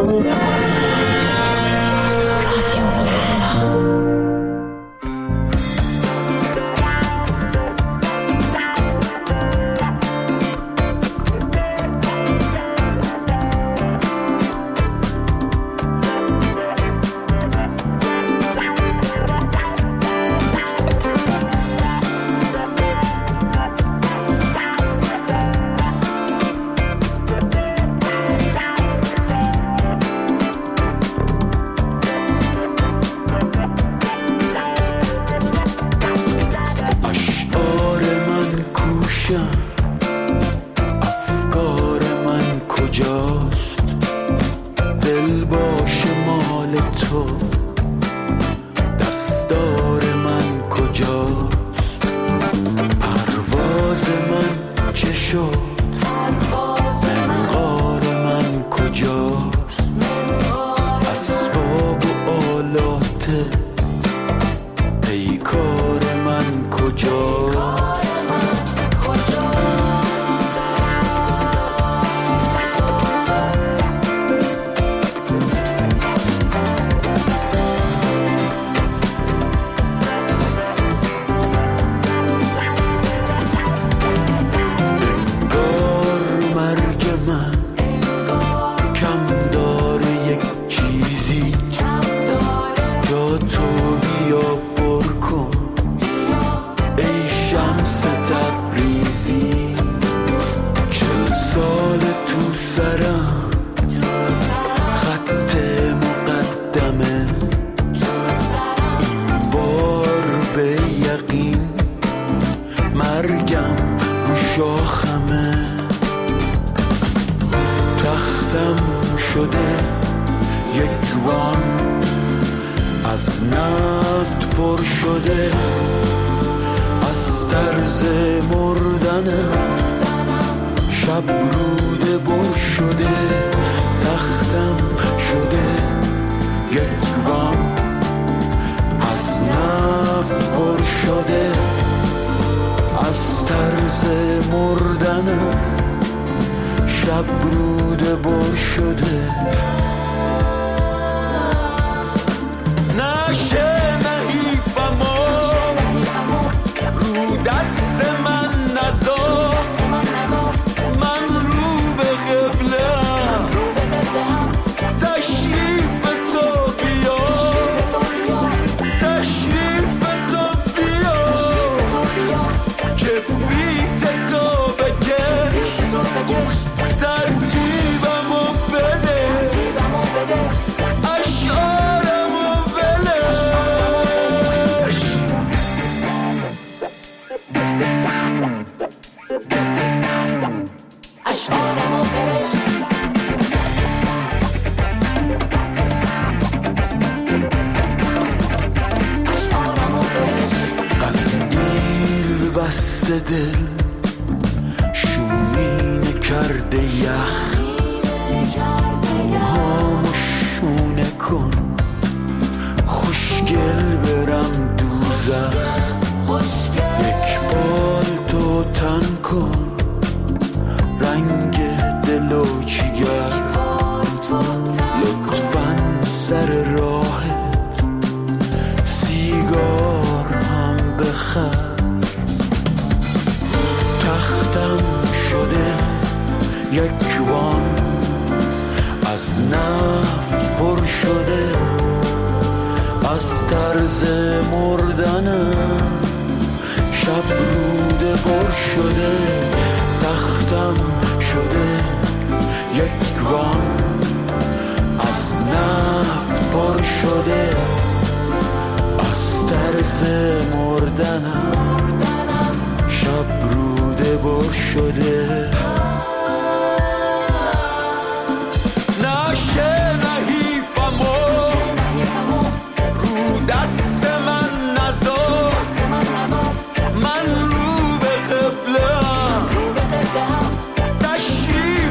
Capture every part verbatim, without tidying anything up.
تشریف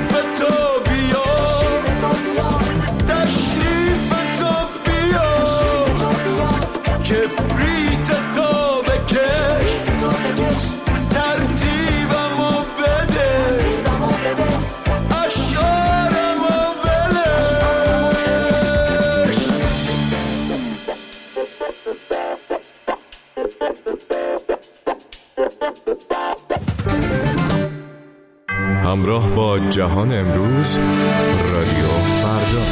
همراه با جهان امروز، رادیو فردا.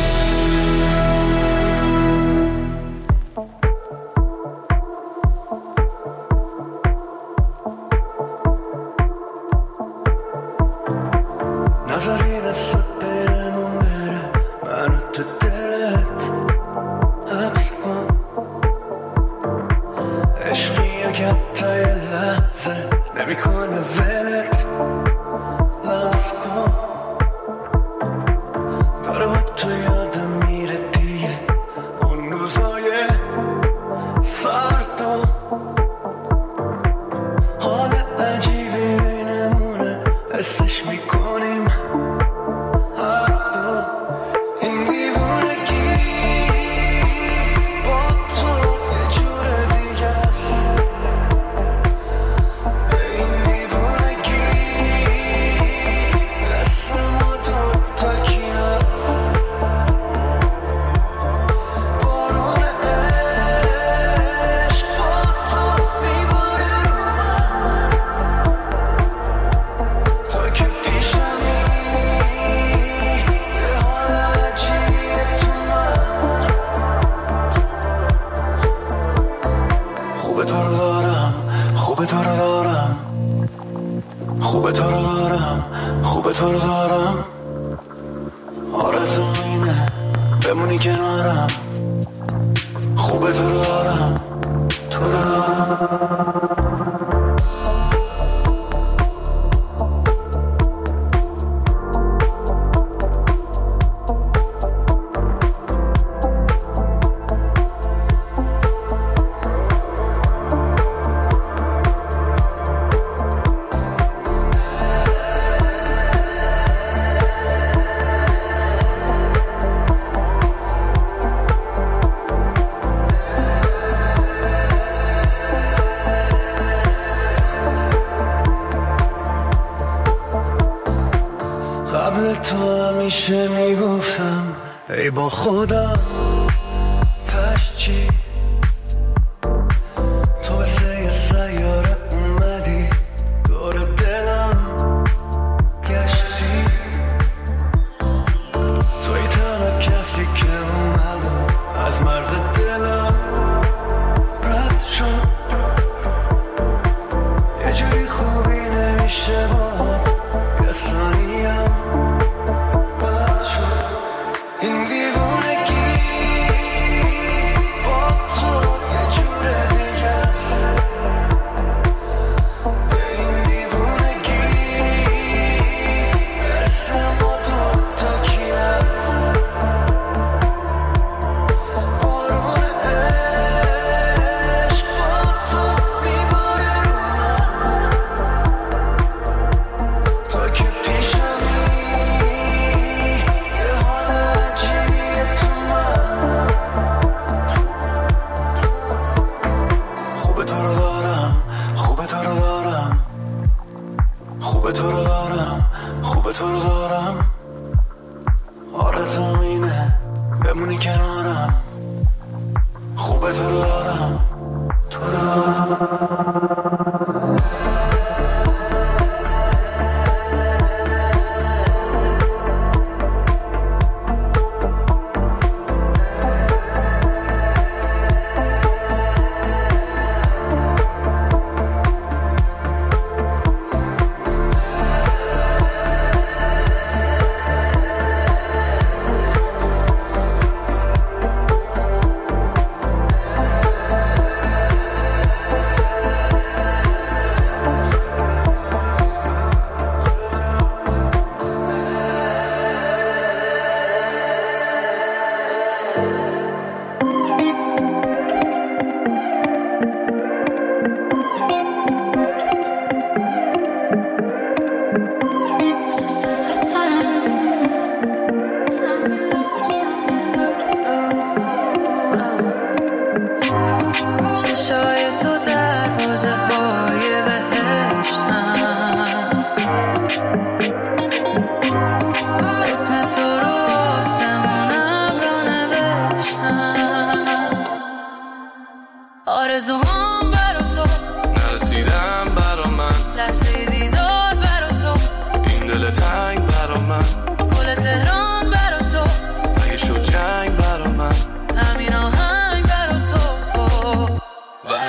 نظری دست برمون بره منو تو دلت حبس کن، عشقی که حتی یه لحظه نمی کنه ولت لمس کن، داره با تو یادم میره دیگه اون روزای سرد و حال عجیبی بینمونه حسش میکنیم خوبه تو رو دارم، خوبه تو رو دارم، آرزو اینه بمونی کنارم، خوبه تو رو دارم، تو رو دارم. قبل تو همیشه میگفتم ای با خدا تش چی، تو مثل یه سیاره اومدی دور دلم گشتی، توی تنها کسی که اومدم از مرز دلم رد شد، یه جوری خوبی نمیشه باهات یه ثانیم بد شد، این دیوونگی با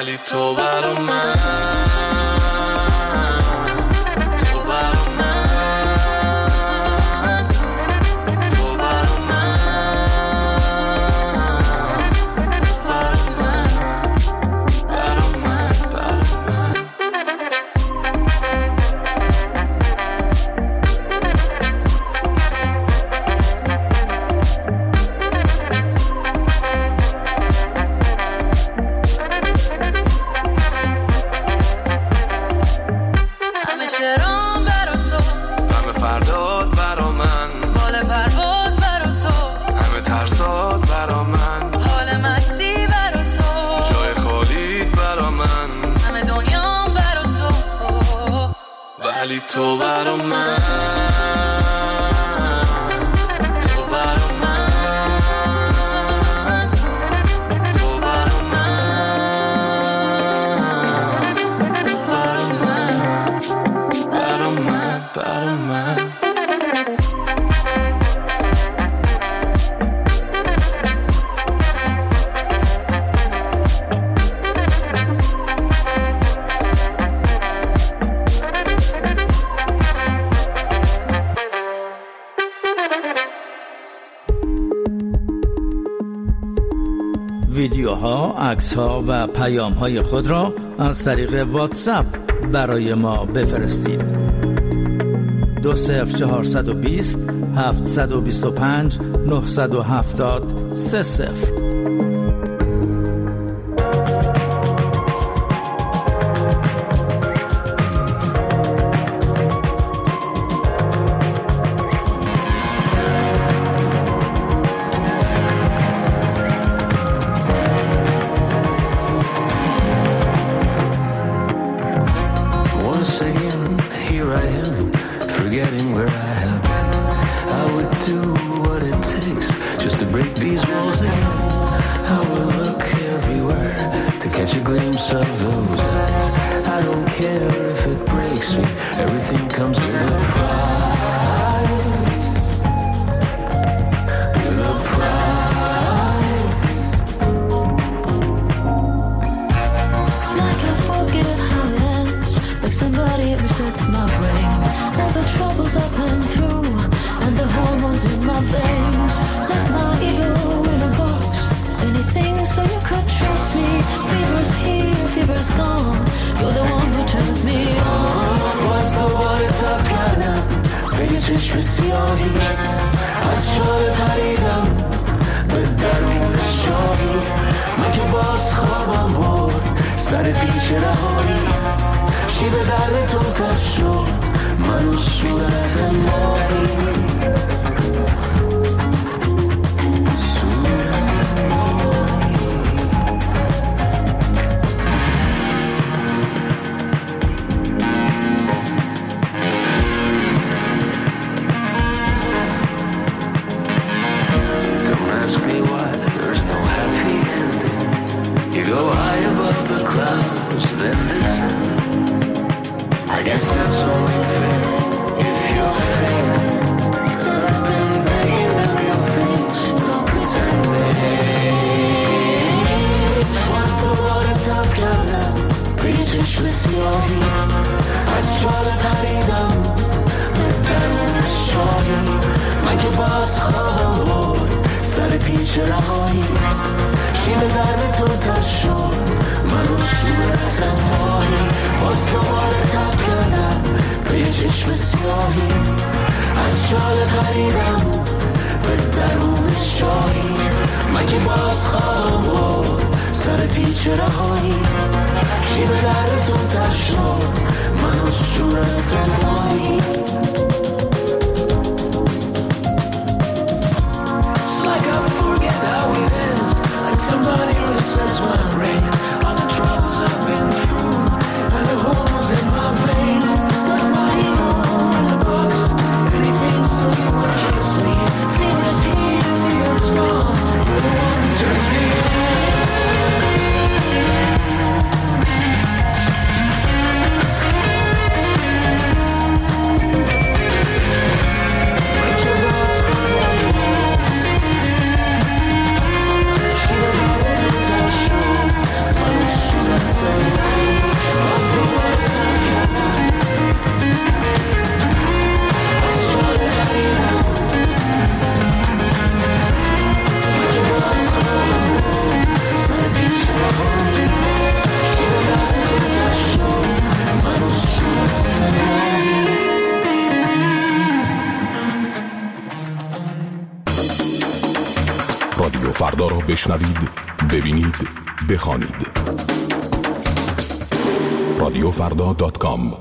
ولی تو برا من، تو برا من، تو برا من، تو برا من، برا من، برا من. ولی تو برا من، تو برا من، تو برا من، تو برا من، برا من، برا من. ویدیوها، عکس‌ها و پیام‌های خود را از طریق واتساپ برای ما بفرستید. دو صفر چهارصد و بیست هفتصد و بیست و پنج نهصد و هفتاد سه صفر. چشم سیاهی از شال پریدم به درون شاهی، من که باز خوابم برد سر پیچ رهایی، شیب در تو تر شد من و صورت ماهی. چشم سیاهی از شال پریدم به درون شاهی، من که باز خوابم برد سر پیچ رهایی، شیب در تو تر شد من و صورت ماهی. باز دوباره تب کردم به چشم سیاهی از شال پریدم به درون شاهی، من که باز خوابم برد سر پیچ رهایی، شیب در تو تر شد من و صورت ماهی. It's like I forget how it is, like somebody who sets my brain on the troubles I've been through and the holes in my veins. Like my ego in a box, anything so you won't trust me. Fever's here, fever's gone, you're the one who turns me on. رادیو فردا را بشنوید، ببینید، بخوانید. رادیو فردا دات کام.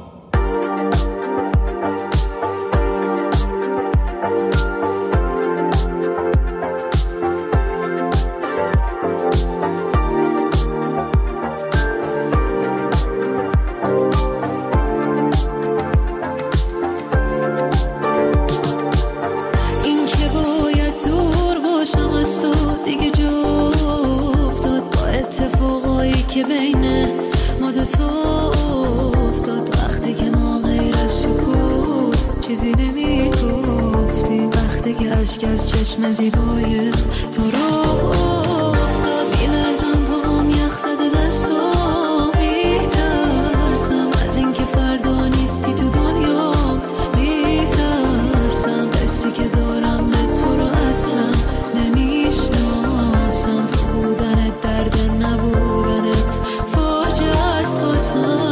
از چشم زیبای تو رو افتاد، میلرزم پاهم یخ زده دستم، میترسم از اینکه فردا نیستی تو دنیا، میترسم قصی که دارم به تو رو اصلا نمیشناسم، تو بودنت درد نبودنت فاجعه است واسم.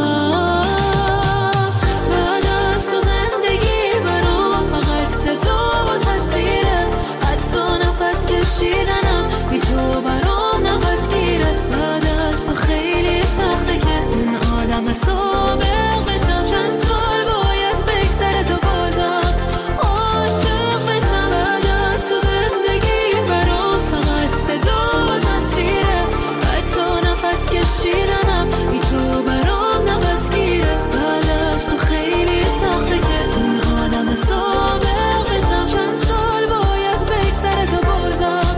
شیدنم بی تو برام نفس گیره، بعد از تو خیلی سخته که اون آدم سابق بشم، چند سال باید بگذره تا بازم عاشق بشم. بعد از تو زندگی برام فقط صدا و تصویره، حتی نفس کشیدنم بی تو برام نفس گیره، بعد از تو خیلی سخته که اون آدم سابق بشم، چند سال باید بگذره تا بازم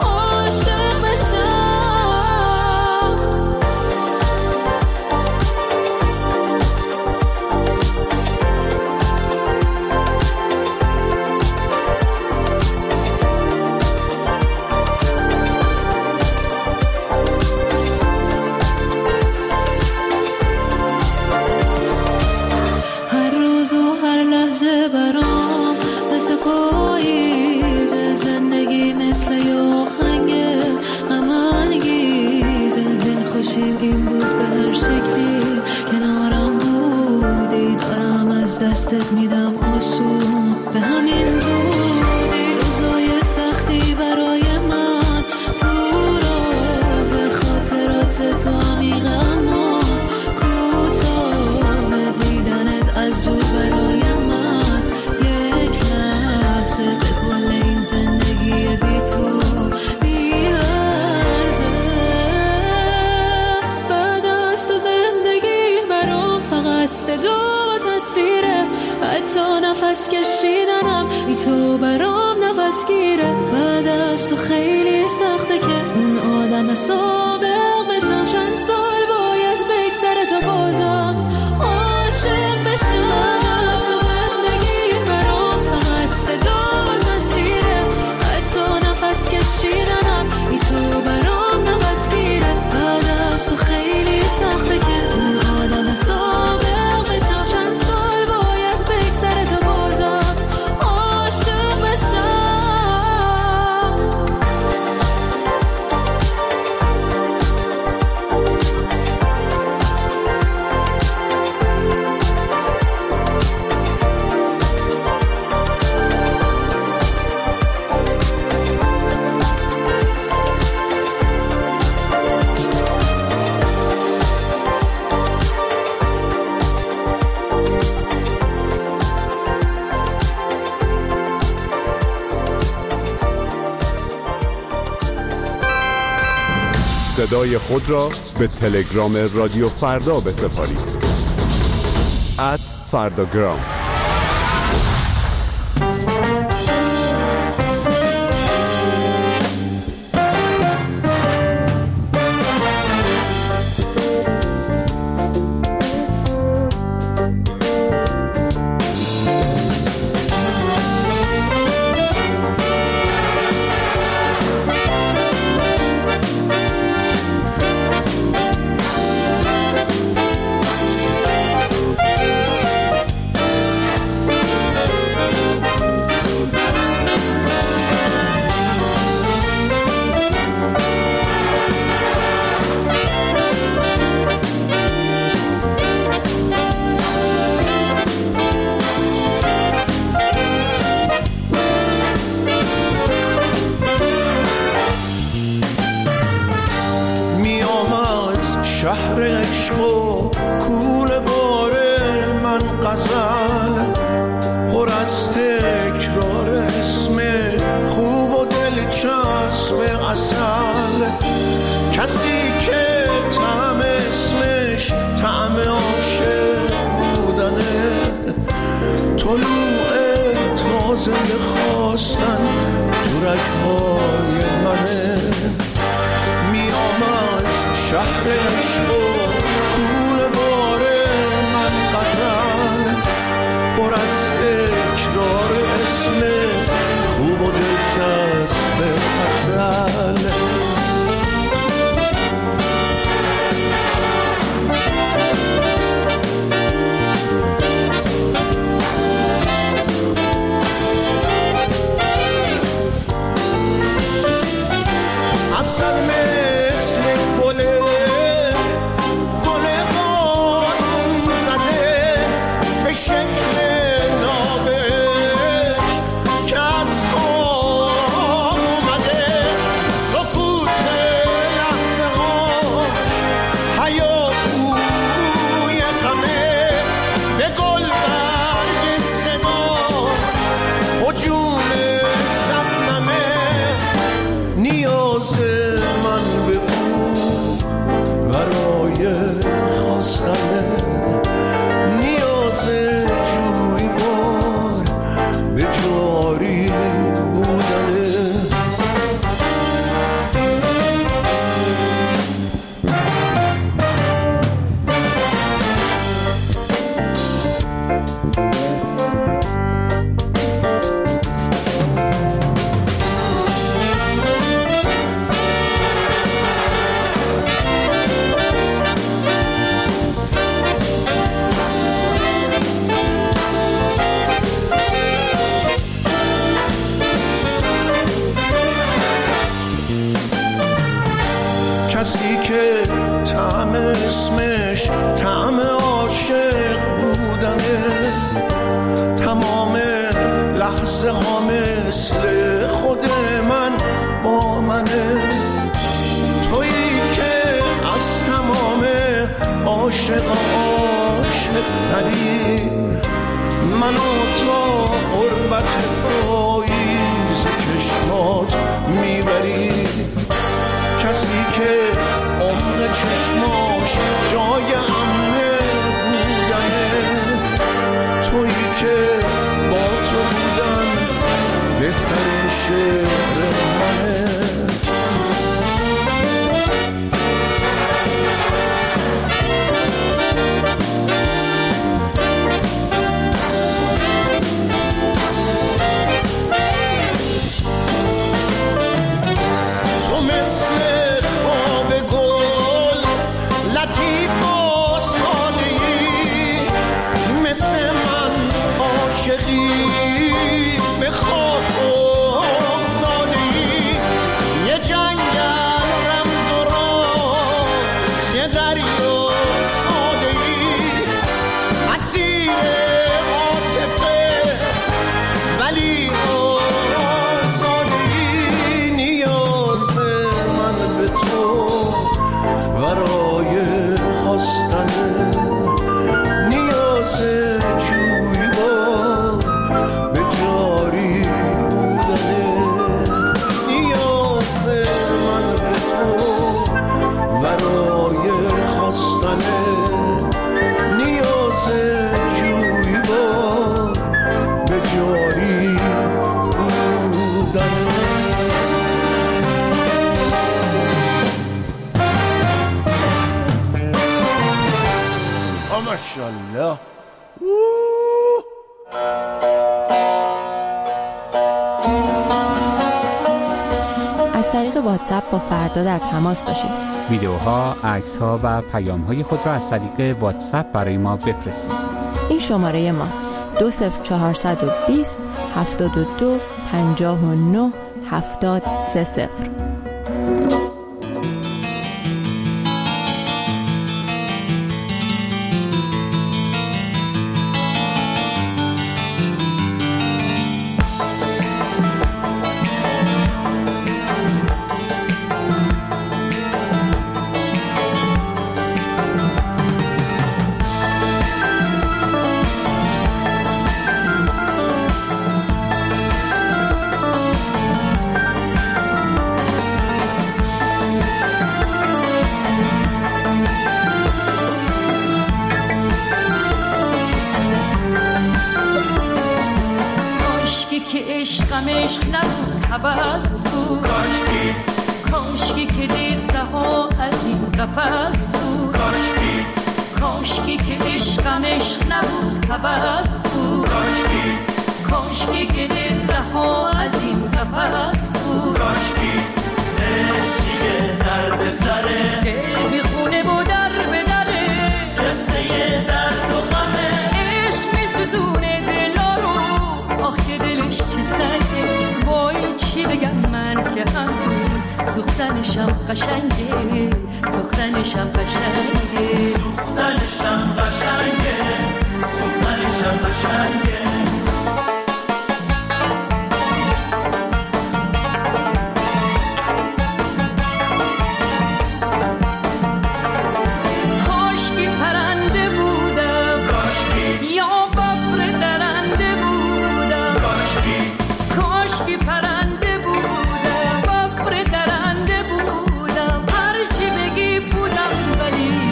این بود به هر شکلی کنارم بودی، دارم از دستت میدم آسون به همین زودی، روزای سختی برای من تو راه خاطرات تو عمیق اما کوتاه، دیدنت از زود برای من یک لحظه به کل این زندگی بی تو صدا و تصویره، حتی نفس کشیدنم بی تو برام نفس گیره، بعد از تو خیلی سخته که اون آدم سابق بشم، چند سال باید بگذره تا بازم عاشق بشم. از تو زندگی برام فقط صدا و تصویره، حتی نفس کشیدنم بی تو برام نفس گیره، بعد از تو خیلی سخته که اون آدم سابق صدای خود را به تلگرام رادیو فردا بسپارید. ات فرداگرام. عشق و کوله باره من غزل پر از تکرار اسم خوب و دلچسب اصل کسی که طعم اسمش طعم عاشق بودنه طلوع تازه خواستن تو رگ‌های منه میام از شهر عشق و کوله باره من غزل پر از تکرار اسم خوب و دلچسب اصل کسی که طعم اسمش طعم عاشق بودنه تمام لحظه ها مثل خود من با منه تویی که از تمام عاشق عاشق تری منو تا قربت پاییز چشمات میبری کسی که عمر چشماش جای امنه بودنه تویی که با تو بودن بهترین شعر منه ماشاءالله. از طریق واتساپ با فردا در تماس باشید. ویدیوها، عکس‌ها و پیام‌های خود را از طریق واتساپ برای ما بفرستید. این شماره ماست: دو صفر چهارصد و بیست هفتاد و دو پنجاه و نه هفتاد سه صفر. عشق نبود هوس بود، کاشکی کاشکی که دیر رها از این قفس بود، کاشکی کاشکی که عشقم عشق نبود هوس بود، کاشکی کاشکی که دیر رها از این قفس بود، کاشکی عشقی درد سره دل بی خونه و در به دره، قصه درد و غمه عشق می ستونه دلا رو، آخ که دلش چه سنگه، وای چی بگم من که همون سوختنشم قشنگه، سوختنشم قشنگه، سوختنشم قشنگه، سوختنشم قشنگه. کاشکی پرنده بودم، کاشکی یا ببر درنده بودم، کاشکی کاشکی پرنده بودم، ببر درنده بودم، هرچی بگی بودم ولی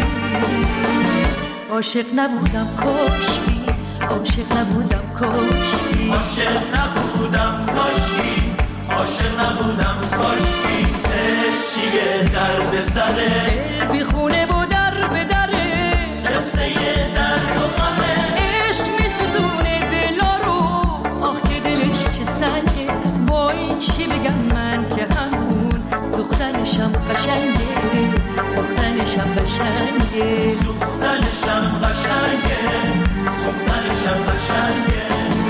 عاشق نبودم، کاشکی عاشق نبودم، کاشکی عاشق نبودم، کاشکی عاشق نبودم، کاشکی عشقی درد سره دل بی خونه و در به دره، قصه درد و غمه عشق می ستونه دلا رو، آخ که دلش چه سنگه، وای چی بگم من که همون سوختنشم قشنگه، سوختنشم قشنگه، سوختنشم قشنگه، سوختنشم قشنگه.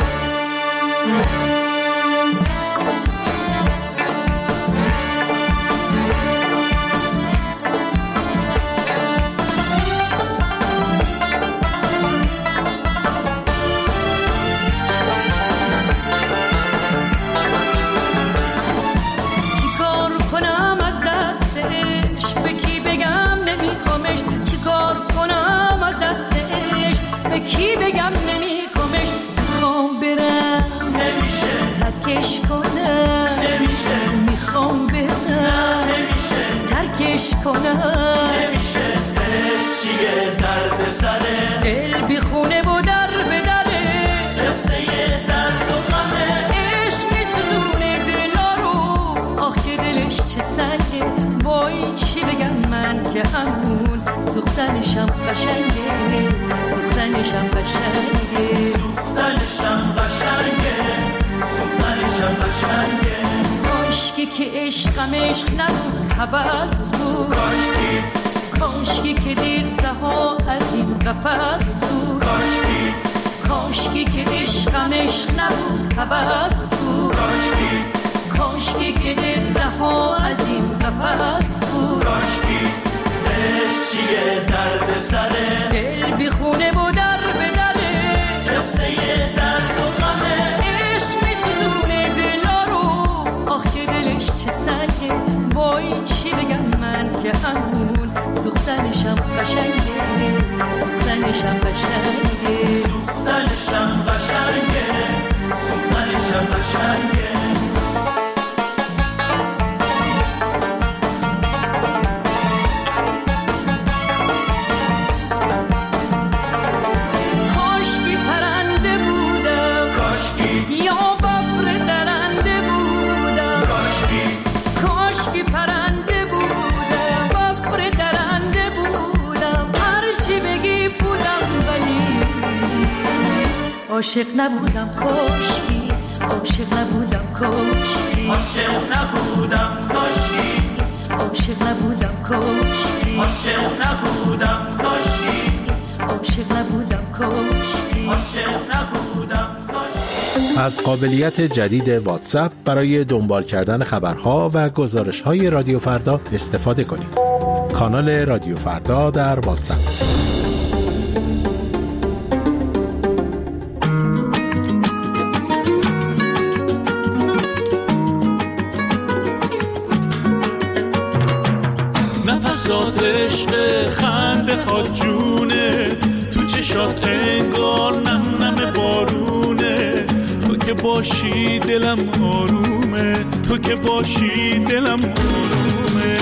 چیکار کنم از دستش، به کی بگم نمیخوامش، چیکار کنم از دستش، به کی بگم نمیخوامش، میخوام برم نمیشه ترکش کنم، نمیشه میخوام برم نمیشه ترکش کنم، نمیشه عشقی درد سره دل بی خونه و در به دره، قصه درد و غمه عشق می ستونه دلا رو، آخ که دلش چه سنگه، وای چی بگم من که همون سوختنشم قشنگه، سوختنشم قشنگه، سوختنشم قشنگه، سوختنشم قشنگه. کاشکی که عشقم عشق نبود هوس بود، کاشکی کاشکی که دیر رها از این قفس بود، کاشکی کاشکی که عشقم عشق نبود هوس بود، کاشکی کاشکی که دل رها از این قفس بود، کاشکی عشقی درد سره دل بی خونه و در به دره، قصه درد و غمه عشق می ستونه دلا رو، آخ که دلش چه سنگه، وای چی بگم من که همون سوختنشم قشنگه، سوختنشم قشنگه، سوختنشم قشنگه، سوختنشم قشنگه. کاشکی پرنده بودم، کاشکی یا ببر درنده بودم، کاشکی کاشکی پرنده بودم، ببر درنده بودم، هرچی بگی بودم ولی عاشق نبودم، کاشکی عاشق نبودم، کاشکی عاشق نبودم، کاشکی عاشق نبودم، کاشکی عاشق نبودم، کاشکی عاشق نبودم، کاشکی عاشق نبودم، کاشکی. از قابلیت جدید واتساپ برای دنبال کردن خبرها و گزارش‌های رادیو فردا استفاده کنید. کانال رادیو فردا در واتساپ. نفسات عشق خنده ها جونه، تو چشات انگار نم نم بارونه، تو که باشی دلم آرومه، تو که باشی دلم آرومه.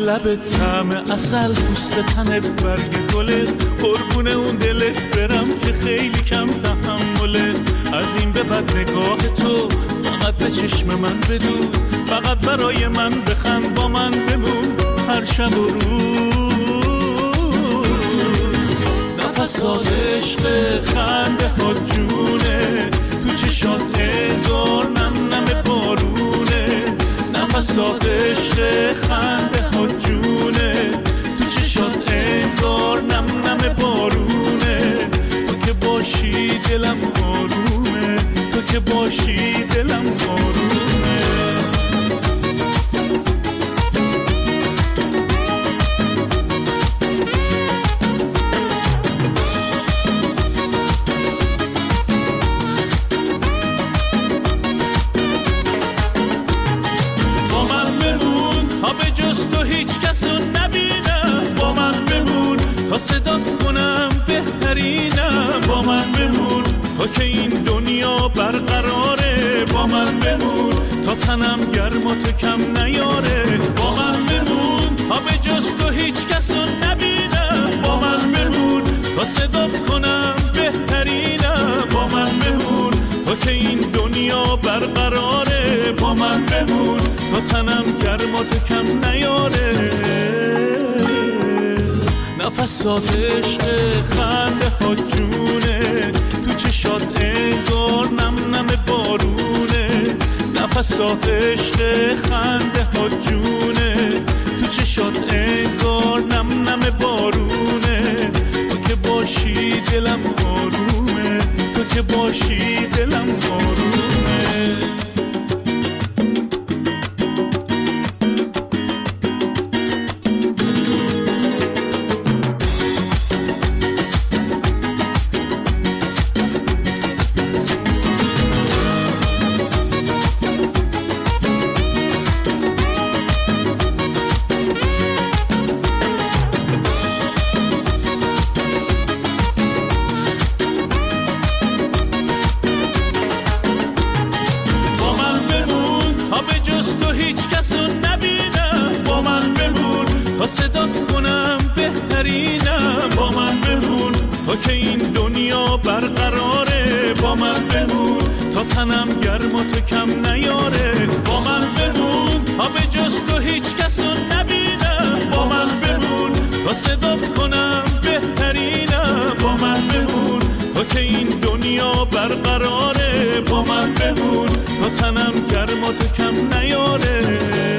لبت طعم اصل، پوست تنت برگ گله، قربون اون دلت برم که خیلی کم تحمله. از این به بعد نگاه تو فقط به چشم من بدو، فقط برای من بخند، با من بمون هر شب و روز. نفسات عشق خنده ها جونه، تو چشات انگار نم نم بارونه. نفسات عشق خنده ها جونه، تو چشات انگار نم نم بارونه. تو که باشی دلم آرومه، تو که باشی دلم آرومه. تا صدات کنم بهترینم، با من بمون تا که این دنیا برقراره. با من بمون تا تنم گرم و تو کم نیاره. با من بمون تا به جز تو هیچ کسو نبینم. با من بمون تا صدات کنم بهترینم. با من بمون تا که این دنیا برقراره. با من بمون تا تنم گرم و تو کم نیاره. نفسات عشق خنده ها جونه، تو چشات انگار نم نم بارونه. نفسات عشق خنده ها جونه، تو چشات انگار نم نم بارونه. تو که باشی دلم آرومه، تو که باشی دلم آرومه. تنم گرم و تو کم نیاره. با من بمون تا به جز تو هیچ کسو نبینم. با من بمون تا صدات کنم بهترینم. با من بمون تا که این دنیا برقراره. با من بمون تا تنم گرم و تو کم نیاره.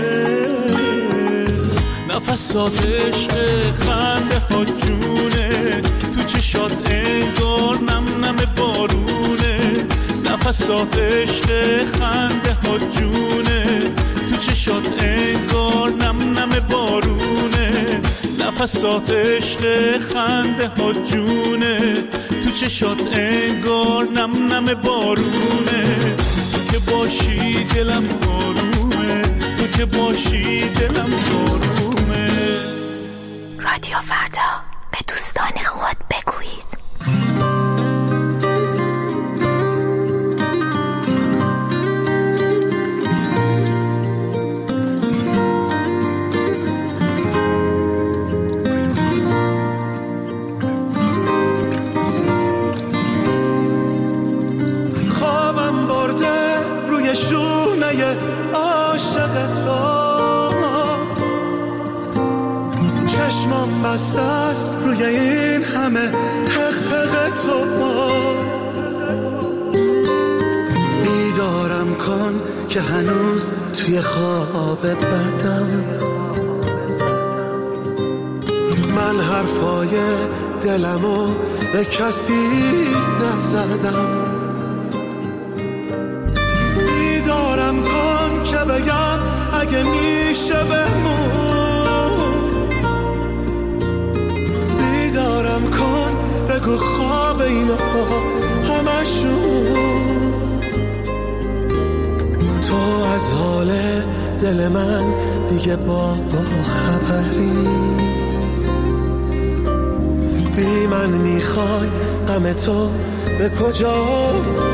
نفسات عشق خنده ها جونه، تو چشات انگار نم نم بارونه. نفسات عشق خنده ها جونه، تو چشات انگار نم نم بارونه. نفسات عشق خنده ها جونه، تو چشات انگار نم نم بارونه. تو که باشی دلم آرومه، تو که باشی دلم آرومه. رادیو فردا، به دوستان خود بگویید. شونه عاشق تو، چشمم بسته است روی این همه حق حق تو. بیدارم کن که هنوز توی خواب بدم. من حرفای دلمو به کسی نزدم. بیدارم کن که بگم اگه میشه بمون. بیدارم کن بگو خواب اینا همشون. تو از حال دل من دیگه با خبری. بی من میخوای غم تو به کجا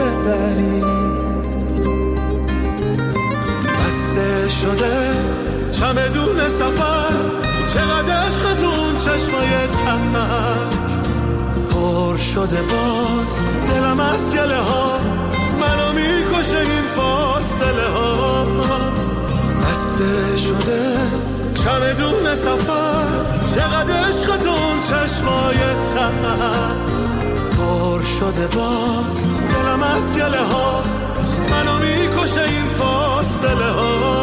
ببری. بسته شده چمدون سفر چقدر عشقتون چشمای تر پر شده باز دلم از گله ها منو میکشه این فاصله ها بسته شده چمدون سفر چقدر عشقتون چشمای تر پر شده باز دلم از گله ها منو میکشه این فاصله ها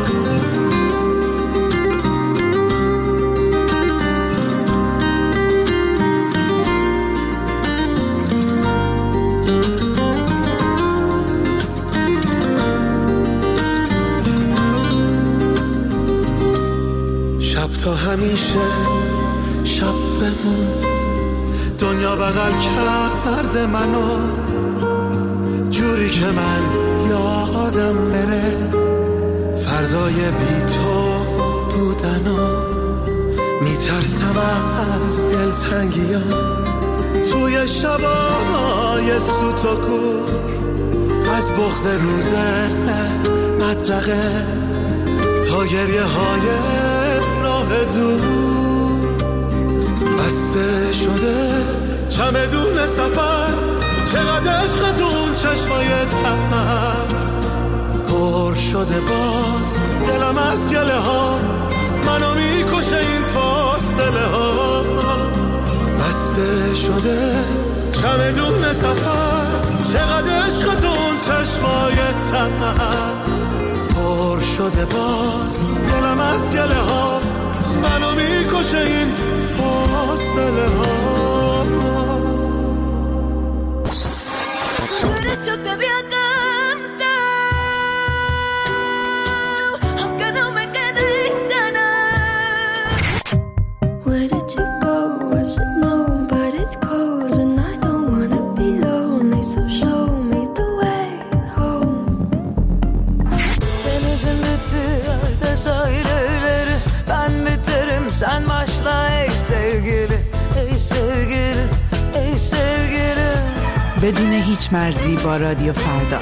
شب تا همیشه شب بمون دنیا بغل کرده منو جوری که من یادم بره فردای بی تو بودنو میترسم از دلتنگیام توی شبای سوت و کور از بغض روز مدرقه تا گریه های راه دور بسته شده چمدون سفر چقدر عشقتون چشمای تر پر شده باز دلم از گله ها منو میکشه این فاصله ها بسته شده چمدون سفر چقدر عشقتون چشمای تر پر شده باز دلم از گله ها منو میکشه این فاصله ها Yo te voy a cantar, aunque no me queden ganas. Where did you go? I should know, but it's cold and I don't wanna be lonely, so show me the way home. Denizin bittiği yerde sahilleri, ben biterim sen başla ey sevgili, ey sevgili, ey sevgili. بدون هیچ مرزی با رادیو فردا.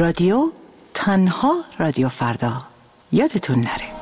رادیو، تنها رادیو فردا. یادتون نره.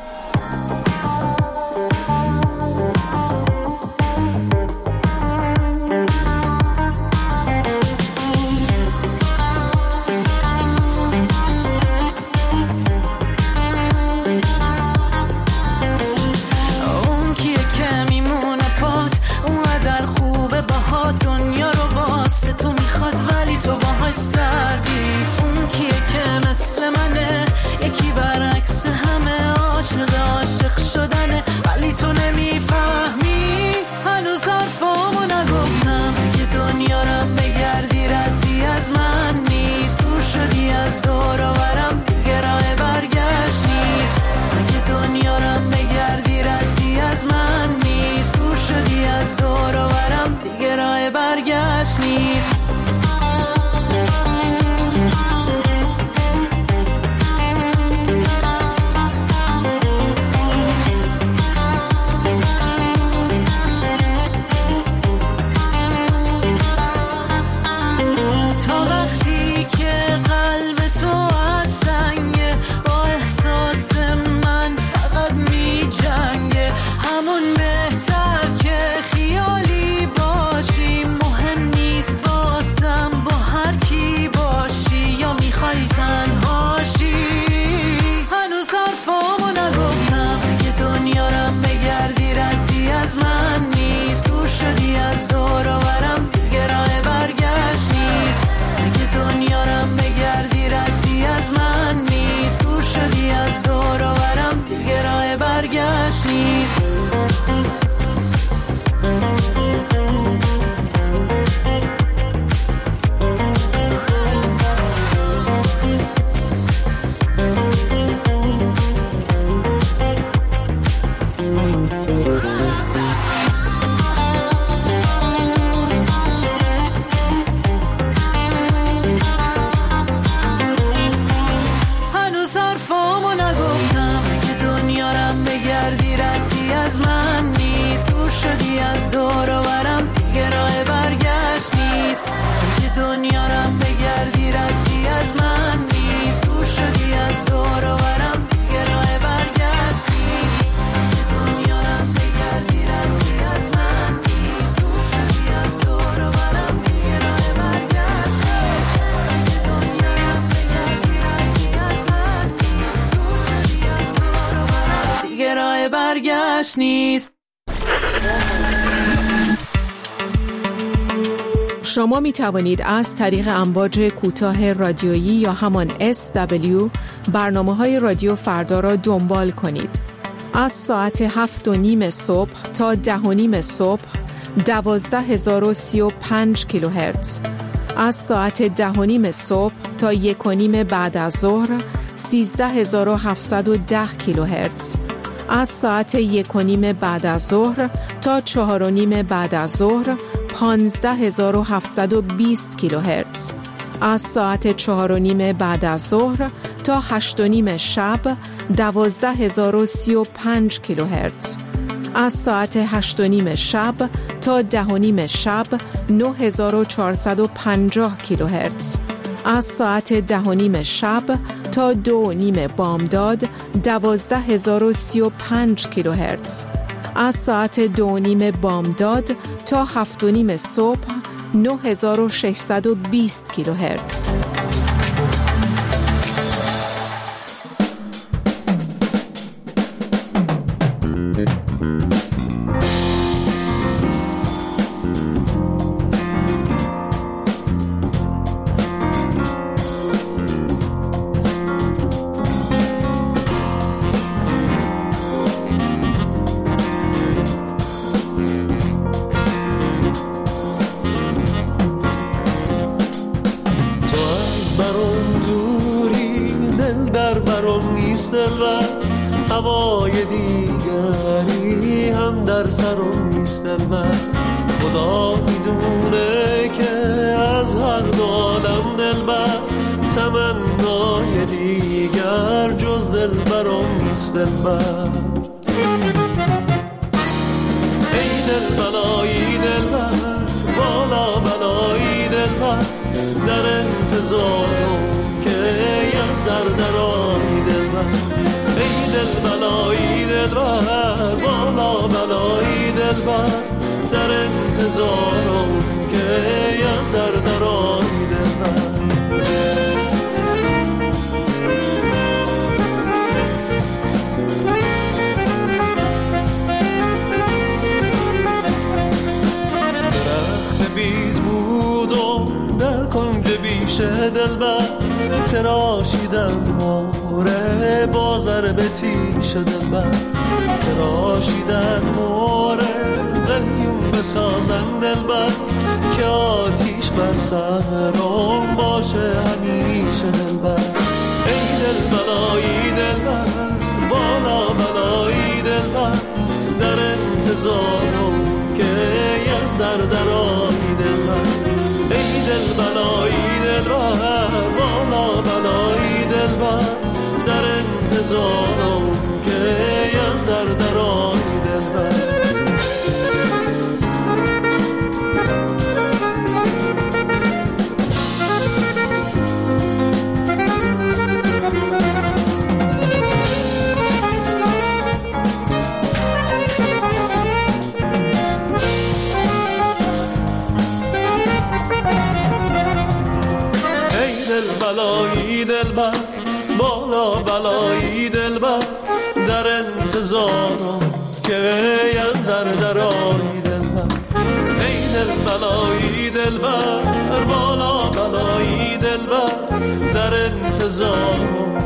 نیست. شما می توانید از طریق امواج کوتاه رادیویی یا همان اس دبلیو برنامه های رادیو فردا را دنبال کنید. از ساعت هفت و نیم صبح تا ده و نیم صبح دوازده هزار و سی و پنج کیلوهرتز، از ساعت ده و نیم صبح تا یک و نیم بعد از ظهر سیزده هزار و هفتصد و ده کیلوهرتز، از ساعت یک و نیم بعد از ظهر تا چهار و نیم بعد از ظهر پانزده هزار و هفتصد و بیست کیلوهرتز، از ساعت چهار و نیم بعد از ظهر تا هشت و نیم شب دوازده هزار و سی و پنج کیلوهرتز، از ساعت هشت و نیم شب تا ده و نیم شب نه هزار و چهارصد و پنجاه کیلوهرتز، از ساعت ده و نیم شب تا دو و نیم بامداد دوازده هزار و سی و پنج کیلوهرتز، از ساعت دو و نیم بامداد تا هفت و نیم صبح نه هزار و ششصد و بیست کیلوهرتز. هوای دیگری هم در سرم نیست دلبر، خدا میدونه که از هر دو عالم دلبر تمنای دیگر جز دلبرم نیست دلبر. ای دل بلایی دلبر، بالا بلایی دلبر، در انتظارم که دلبر، ای دل بلایی دلبر، بالا بلایی دلبر، در انتظارم که از در درایی دلبر. دلبر تراشیدم موره بازر به تیش دلبر، تراشیدن موره قلیون بسازن دلبر، که آتیش بر سرم باشه همیشه دلبر. ای دل بلایی دلبر، بالا بلایی دلبر، در انتظارم که از در درایی دلبر. ای دل بلایی دلبر، بالا بلایی دلبر، در انتظارم که از در درایی دلبر. بلایی دلبر، بالا بلایی دلبر، در انتظارم که از در درایی دلبر. ای دل بلایی دلبر، بالا بلایی دلبر، در انتظارم